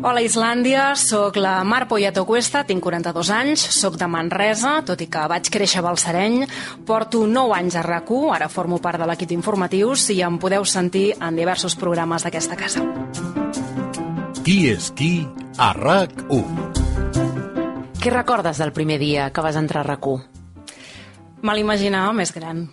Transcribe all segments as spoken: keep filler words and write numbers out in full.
Hola Islàndia, sóc la Mar Poyato Cuesta, tinc quaranta-dos anys, sóc de Manresa, tot i que vaig créixer a Balsareny, porto nou anys a RAC u, ara formo part de l'equip d'informatius i em podeu sentir en diversos programes d'aquesta casa. Qui és qui a RAC u? Què recordes del primer dia que vas entrar a RAC u? Me l'imaginava més gran.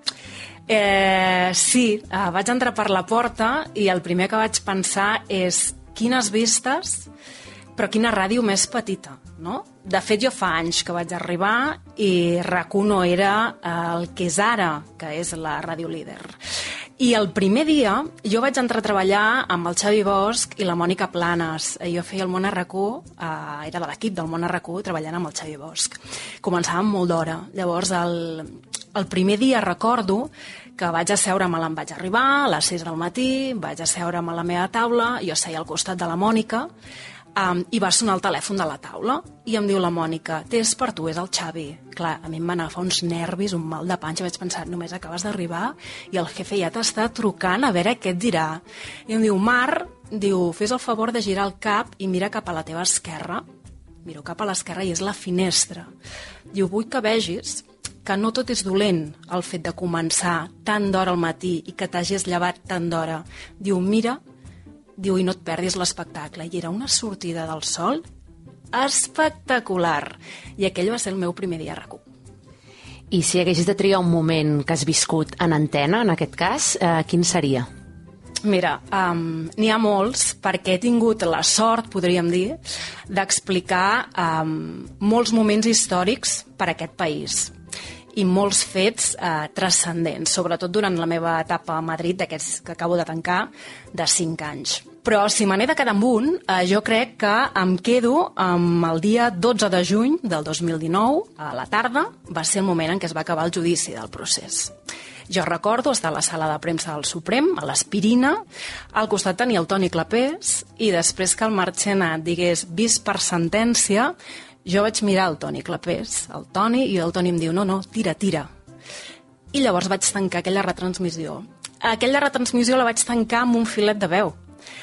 Eh, sí, eh, vaig entrar per la porta i el primer que vaig pensar és quines vistes, però quina ràdio més petita, no? De fet, jo fa anys que vaig arribar i RAC u no era el que és ara, que és la ràdio líder. I el primer dia jo vaig entrar a treballar amb el Xavi Bosch i la Mònica Planes. Jo feia el Món a RAC u, eh, era de l'equip del Món a RAC u, treballant amb el Xavi Bosch. Començàvem molt d'hora. Llavors, el, el primer dia recordo que vaig asseure'm, em vaig arribar a les sis del matí, vaig asseure'm a la meva taula, jo seia al costat de la Mònica, um, i va sonar el telèfon de la taula, i em diu la Mònica, té, és per tu, és el Xavi. Clar, a mi em va agafar uns nervis, un mal de panxa, vaig pensar, només acabes d'arribar i el jefe ja t'està trucant a veure què et dirà. I em diu, Mar, diu, fes el favor de girar el cap i mira cap a la teva esquerra. Miro cap a l'esquerra i és la finestra. Diu, vull que vegis que no tot és dolent el fet de començar tan d'hora al matí i que t'hagis llevat tan d'hora. Diu, mira, diu, i no et perdis l'espectacle. I era una sortida del sol espectacular. I aquell va ser el meu primer dia a RAC u. I si haguessis de triar un moment que has viscut en antena, en aquest cas, eh, quin seria? Mira, um, n'hi ha molts, perquè he tingut la sort, podríem dir, d'explicar um, molts moments històrics per a aquest país i molts fets eh, transcendents, sobretot durant la meva etapa a Madrid, d'aquests que acabo de tancar, de cinc anys. Però si me n'he de quedar amb un, eh, jo crec que em quedo amb el dia dotze de juny del dos mil dinou, a la tarda, va ser el moment en què es va acabar el judici del procés. Jo recordo estar a la sala de premsa del Suprem, a l'Aspirina, al costat tenia el Toni Clapés, i després que el Marchena digués vist per sentència, jo vaig mirar el Toni Clapés, el Toni, i el Toni em diu, no, no, tira, tira. I llavors vaig tancar aquella retransmissió. Aquella retransmissió la vaig tancar amb un filet de veu.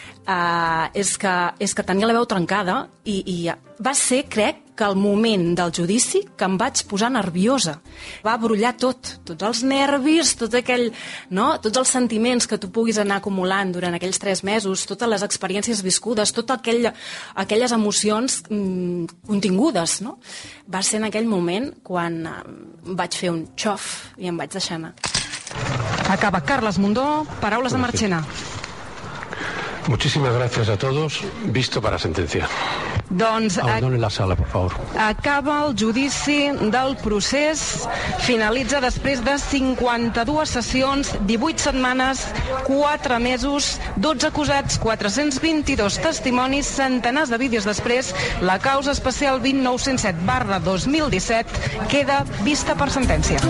Uh, és, que, és que tenia la veu trencada i, i va ser, crec, que el moment del judici que em vaig posar nerviosa. Va brollar tot, tots els nervis, tot aquell, no? Tots els sentiments que tu puguis anar acumulant durant aquells tres mesos, totes les experiències viscudes, totes aquell, aquelles emocions mm, contingudes, no? Va ser en aquell moment quan eh, vaig fer un xof i em vaig deixar anar. Acaba Carles Mundó, paraules de Marchena. Muchísimas gracias a todos. Visto para sentencia. Doncs abandonen la sala, por favor. Acaba el judici del procés. Finalitza després de cinquanta-dues sessions, divuit setmanes, quatre mesos, dotze acusats, quatre-cents vint-i-dos testimonis, centenars de vídeos després. La causa especial vint nou-cents set barra dos mil disset queda vista per sentència.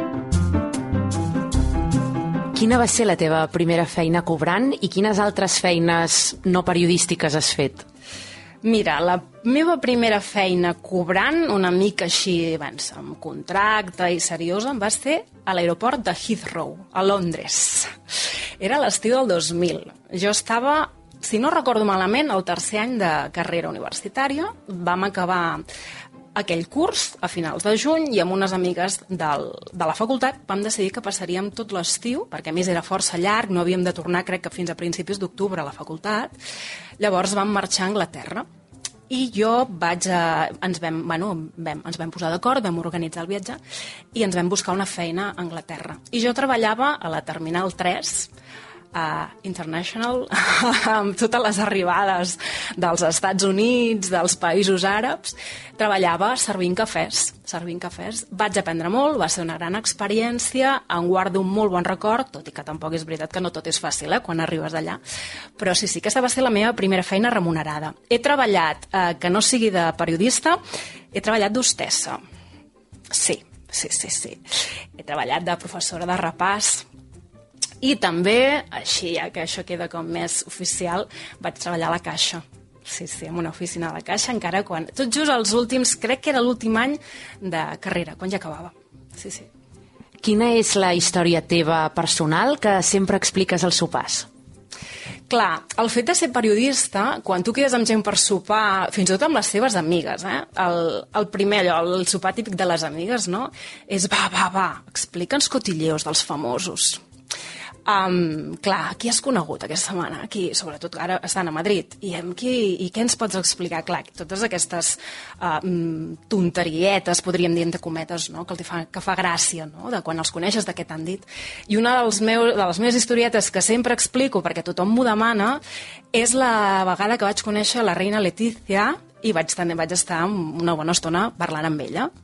Quina va ser la teva primera feina cobrant i quines altres feines no periodístiques has fet? Mira, la meva primera feina cobrant, una mica així, abans, amb contracte i seriosa, va ser a l'aeroport de Heathrow, a Londres. Era l'estiu del dos mil. Jo estava, si no recordo malament, al tercer any de carrera universitària. Vam acabar aquell curs a finals de juny i amb unes amigues del, de la facultat vam decidir que passaríem tot l'estiu, perquè a més era força llarg, no havíem de tornar crec que fins a principis d'octubre a la facultat. Llavors vam marxar a Anglaterra i jo vaig a, ens vam, bueno, vam, ens vam posar d'acord, vam organitzar el viatge i ens vam buscar una feina a Anglaterra. I jo treballava a la Terminal tres, Uh, International, amb totes les arribades dels Estats Units, dels països àrabs, treballava servint cafès, servint cafès. Vaig aprendre molt, va ser una gran experiència, en guardo un molt bon record, tot i que tampoc és veritat que no tot és fàcil, eh, quan arribes d'allà. Però sí, sí, aquesta va ser la meva primera feina remunerada. He treballat, eh, que no sigui de periodista, he treballat d'hostessa. Sí, sí, sí, sí. He treballat de professora de repàs, i també, així ja que això queda com més oficial, vaig treballar a la Caixa. Sí, sí, en una oficina de la Caixa, encara quan... Tot just els últims, crec que era l'últim any de carrera, quan ja acabava. Sí, sí. Quina és la història teva personal que sempre expliques als sopars? Clar, el fet de ser periodista, quan tu quedes amb gent per sopar, fins i tot amb les seves amigues, eh? el, el primer allò, el sopar típic de les amigues, no? És va, va, va, explica'ns cotilleos dels famosos. Um, clar, qui has conegut aquesta setmana? Aquí, sobretot ara estan a Madrid. I, amb qui, i què ens pots explicar? Clar, totes aquestes uh, tonterietes, podríem dir entre cometes, no? que, fa, que fa gràcia, no? de quan els coneixes, de què t'han dit. I una dels meus, de les meves historietes que sempre explico, perquè tothom m'ho demana, és la vegada que vaig conèixer la reina Letizia i vaig, tenir, vaig estar una bona estona parlant amb ella.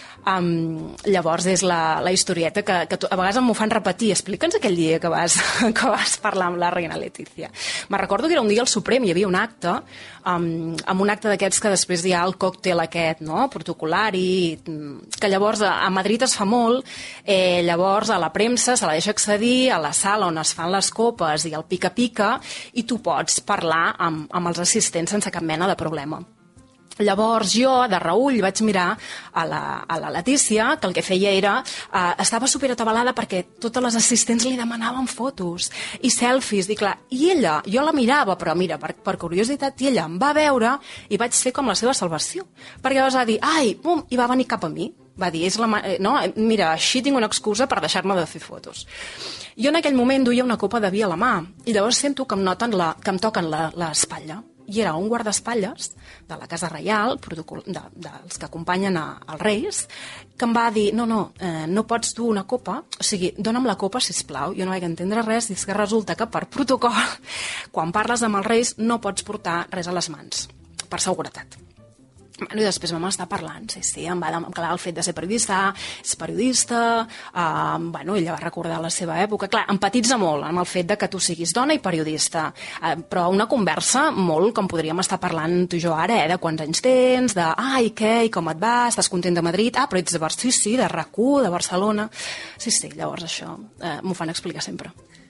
Um, llavors és la, la historieta que, que a vegades m'ho fan repetir. Explica'ns aquell dia que vas, que vas parlar amb la reina Letizia. Me recordo que era un dia al Suprem, hi havia un acte, um, amb un acte d'aquests que després hi ha el còctel aquest, no?, protocolari, que llavors a, a Madrid es fa molt, eh, llavors a la premsa se la deixa accedir a la sala on es fan les copes i el pica-pica, i tu pots parlar amb, amb els assistents sense cap mena de problema. Llavors jo, de reüll, vaig mirar a la, a la Letícia, que el que feia era... Eh, estava superatabalada perquè totes les assistents li demanaven fotos i selfies, i clar, i ella, jo la mirava, però mira, per, per curiositat, i ella em va veure i vaig fer com la seva salvació. Perquè llavors va dir, ai, bum, i va venir cap a mi. Va dir, és la, no, mira, així tinc una excusa per deixar-me de fer fotos. Jo en aquell moment duia una copa de vi a la mà i llavors sento que em, noten la, que em toquen l'espatlla. I era un guardaespatlles de la Casa Reial, de, dels que acompanyen a, als Reis, que em va dir, no, no, eh, no pots dur una copa, o sigui, dona'm la copa, sisplau. Jo no vaig entendre res, i és que resulta que per protocol, quan parles amb els Reis, no pots portar res a les mans, per seguretat. Bueno, i després vam estar parlant, sí, sí, em va clar el fet de ser periodista, és periodista, eh, bueno, ella va recordar la seva època, clar, empatitza molt amb el fet de que tu siguis dona i periodista, eh, però una conversa molt com podríem estar parlant tu i jo ara, eh, de quants anys tens, de, ai, què, i com et va, estàs content de Madrid, ah, però ets de Barcelona, sí, sí, de R A C U, de Barcelona, sí, sí, llavors això eh, m'ho fan explicar sempre.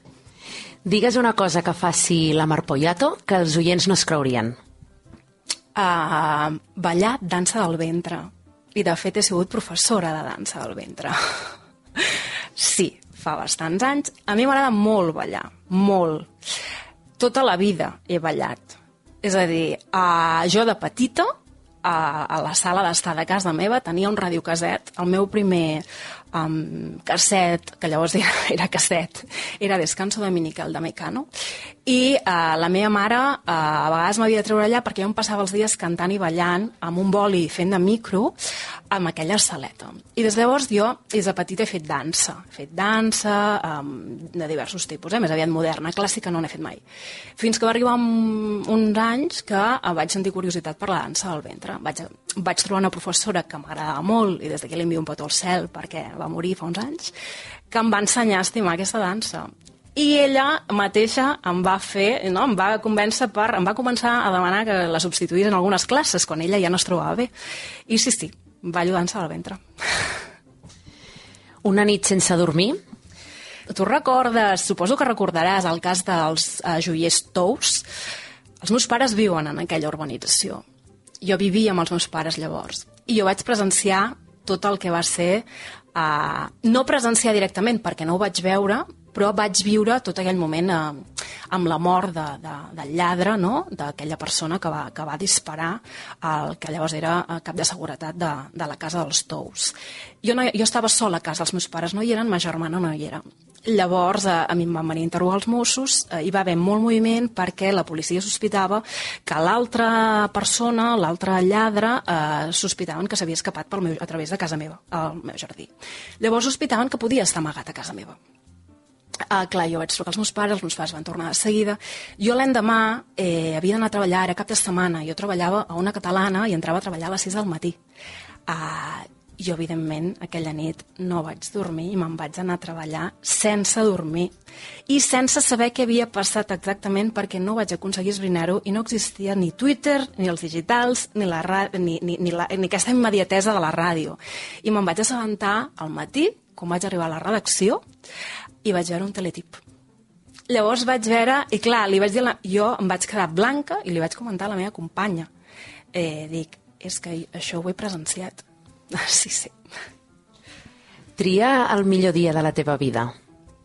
Digues una cosa que faci la Marpoyato que els oients no es creurien. Uh, ballar dansa del ventre, i de fet he sigut professora de dansa del ventre. Sí, fa bastants anys. A mi m'agrada molt ballar, molt. Tota la vida he ballat. És a dir, uh, jo de petita, uh, a la sala d'estar de casa meva, tenia un radiocaset, el meu primer um, casset, que llavors era, era casset, era Descanso Dominical de Mecano, i uh, la meva mare uh, a vegades m'havia de treure allà perquè jo em passava els dies cantant i ballant amb un boli fent de micro amb aquella saleta. I des de llavors jo, des de petita, he fet dansa. He fet dansa um, de diversos tipus, eh? Més aviat moderna, clàssica no n'he fet mai. Fins que va arribar un, uns anys que uh, vaig sentir curiositat per la dansa del ventre. Vaig, vaig trobar una professora que m'agradava molt, i des d'aquí li envio un petó al cel perquè va morir fa uns anys, que em va ensenyar a estimar aquesta dansa. I ella mateixa em va fer, no, em va convèncer per, em va començar a demanar que la substituís en algunes classes, quan ella ja no es trobava bé. I sí, sí, ballo dansa del ventre. Una nit sense dormir? Tu recordes, suposo que recordaràs el cas dels uh, joiers Tous. Els meus pares viuen en aquella urbanització. Jo vivia amb els meus pares llavors. I jo vaig presenciar tot el que va ser... Uh, no presenciar directament, perquè no ho vaig veure, però vaig viure tot aquell moment uh, amb la mort de, de, del lladre, no?, d'aquella persona que va, que va disparar el que llavors era cap de seguretat de, de la casa dels Tous. Jo, no, jo estava sola a casa, els meus pares no hi eren, ma germana no hi era. Llavors, eh, a mi em van venir a interrogar els Mossos, eh, hi va haver molt moviment perquè la policia sospitava que l'altra persona, l'altre lladre, eh, sospitaven que s'havia escapat pel meu, a través de casa meva, al meu jardí. Llavors sospitaven que podia estar amagat a casa meva. Uh, clar, jo vaig trucar als meus pares, els meus pares van tornar de seguida. Jo l'endemà eh, havia d'anar a treballar, era cap de setmana, jo treballava a una catalana i entrava a treballar a les sis del matí. Uh, jo, evidentment, aquella nit no vaig dormir i me'n vaig anar a treballar sense dormir i sense saber què havia passat exactament, perquè no vaig aconseguir esbrinar-ho i no existia ni Twitter, ni els digitals, ni, la, ni, ni, ni, la, ni aquesta immediatesa de la ràdio. I me'n vaig assabentar al matí, quan vaig arribar a la redacció, i vaig veure un teletip. Llavors vaig veure, i clar, li vaig dir, la... jo em vaig quedar blanca i li vaig comentar a la meva companya. Eh, dic, és que això ho he presenciat. Sí, sí. Tria el millor dia de la teva vida.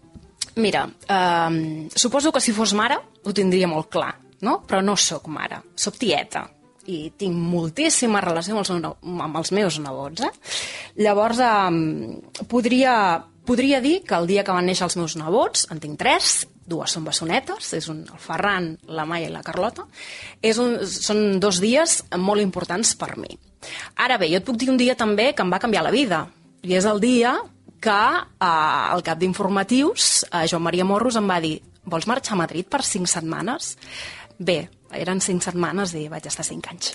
Mira, eh, suposo que si fos mare ho tindria molt clar, no? Però no sóc mare, sóc tieta i tinc moltíssima relació amb els, meus, amb els meus nebots. Eh? Llavors, eh, podria, podria dir que el dia que van néixer els meus nebots, en tinc tres, dues són bessonetes, és un, el Ferran, la Maia i la Carlota, és un, són dos dies molt importants per mi. Ara bé, jo et puc dir un dia també que em va canviar la vida, i és el dia que eh, al cap d'informatius eh, Joan Maria Morros em va dir: vols marxar a Madrid per cinc setmanes? Bé, eren cinc setmanes i vaig estar cinc anys.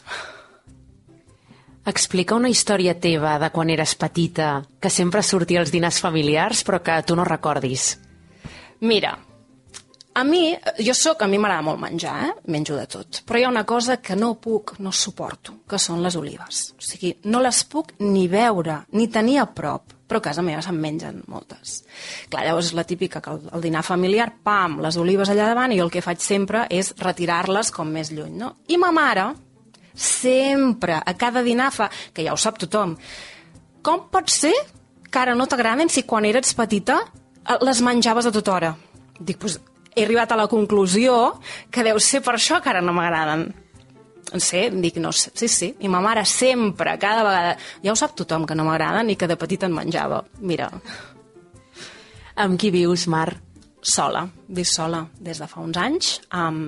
Explica una història teva de quan eres petita, que sempre sortia als dinars familiars però que tu no recordis. Mira, a mi, jo soc, a mi m'agrada molt menjar, eh? Menjo de tot, però hi ha una cosa que no puc, no suporto, que són les olives. O sigui, no les puc ni veure, ni tenir a prop, però a casa meva se'n mengen moltes. Clar, llavors és la típica que el, el dinar familiar, pam, les olives allà davant, i jo el que faig sempre és retirar-les com més lluny, no? I ma mare sempre, a cada dinar fa, que ja ho sap tothom, com pot ser que ara no t'agraden si quan eres petita les menjaves a tota hora? Dic, doncs he arribat a la conclusió que deu ser per això que ara no m'agraden. No sé, dic, no sé, sí, sí. I ma mare sempre, cada vegada... Ja ho sap tothom que no m'agraden i que de petita en menjava. Mira. Amb qui vius, Mar? Sola, visc sola des de fa uns anys. Um,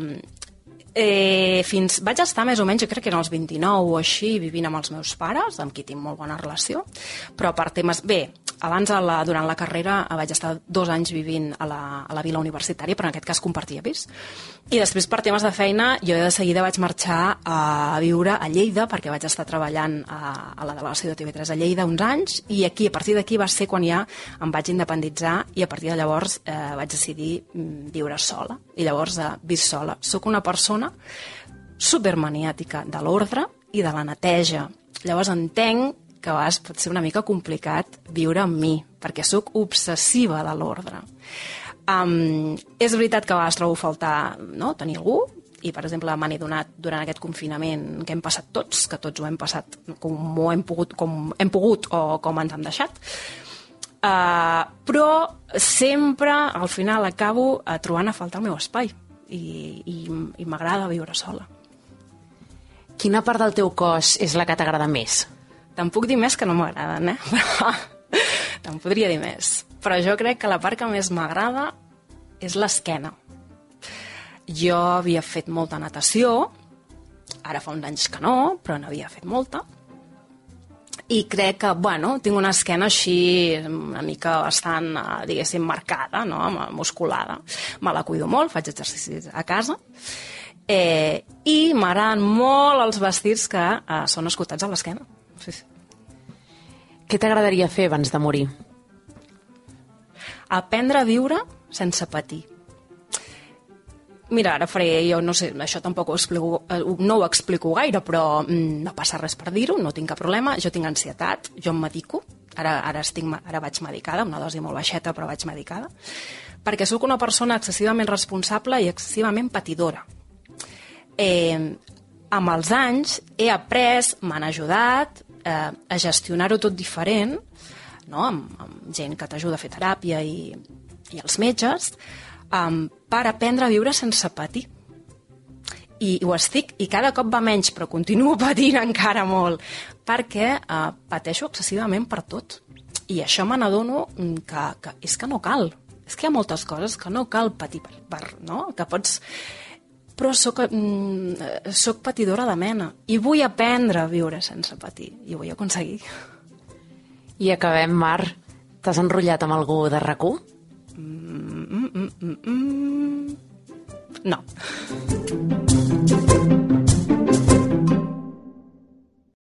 eh, fins, vaig estar més o menys, jo crec que eren els vint-i-nou o així, vivint amb els meus pares, amb qui tinc molt bona relació, però per temes... Bé, abans, a la, durant la carrera, vaig estar dos anys vivint a la, a la vila universitària, però en aquest cas compartia pis. I després, per temes de feina, jo de seguida vaig marxar a viure a Lleida, perquè vaig estar treballant a, a la delegació de T V tres a Lleida uns anys, i aquí, a partir d'aquí, va ser quan ja em vaig independitzar, i a partir de llavors eh, vaig decidir viure sola. I llavors eh, visc sola. Soc una persona supermaniàtica de l'ordre i de la neteja. Llavors entenc que a vegades pot ser una mica complicat viure amb mi, perquè sóc obsessiva de l'ordre. Um, és veritat que a vegades trobo faltar, no?, tenir algú, i per exemple me n'he donat durant aquest confinament que hem passat tots, que tots ho hem passat com ho hem pogut, com hem pogut o com ens han deixat, uh, però sempre al final acabo uh, trobant a faltar el meu espai i, i, i m'agrada viure sola. Quina part del teu cos és la que t'agrada més? Te'n puc dir més que no m'agraden, eh? Però te'n podria dir més. Però jo crec que la part que més m'agrada és l'esquena. Jo havia fet molta natació, ara fa uns anys que no, però n'havia fet molta, i crec que, bueno, tinc una esquena així una mica bastant, diguéssim, marcada, no?, musculada. Me la cuido molt, faig exercicis a casa, eh, i m'agraden molt els vestits que eh, són escotats a l'esquena. Sí, sí. Què t'agradaria fer abans de morir? Aprendre a viure sense patir. Mira, ara faré, jo no sé, això tampoc ho explico, no ho explico gaire, però mm, no passa res per dir-ho, no tinc cap problema, jo tinc ansietat, jo em medico, ara, ara, estic, ara vaig medicada, una dosi molt baixeta, però vaig medicada, perquè sóc una persona excessivament responsable i excessivament patidora. Eh, amb els anys he après, m'han ajudat eh, a gestionar-ho tot diferent, no? amb, amb gent que t'ajuda a fer teràpia i, i els metges, um, per aprendre a viure sense patir. I ho estic, i cada cop va menys, però continuo patint encara molt, perquè eh, pateixo excessivament per tot. I això me n'adono que, que és que no cal. És que hi ha moltes coses que no cal patir per, per no? Que pots... Però soc, mm, soc patidora de mena i vull aprendre a viure sense patir i ho vull aconseguir. I acabem, Mar. T'has enrotllat amb algú de RAC u? Mm, mm, mm, mm, mm. No.